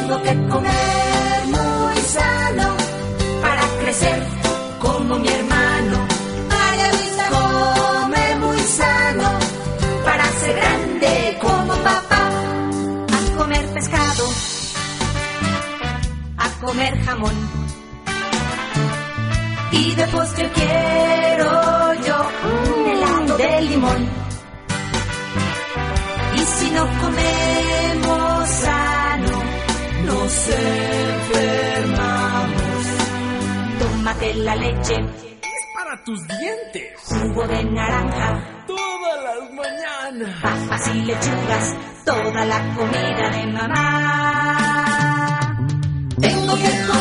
Tengo que comer muy sano para crecer como mi hermano. María Luisa come muy sano para ser grande como papá. A comer pescado, a comer jamón, y de postre quiero yo un helado de limón. Y si no comemos sano, nos enfermamos. Tómate la leche, es para tus dientes. Jugo de naranja, todas las mañanas. Papas y lechugas, toda la comida de mamá. Tengo que comer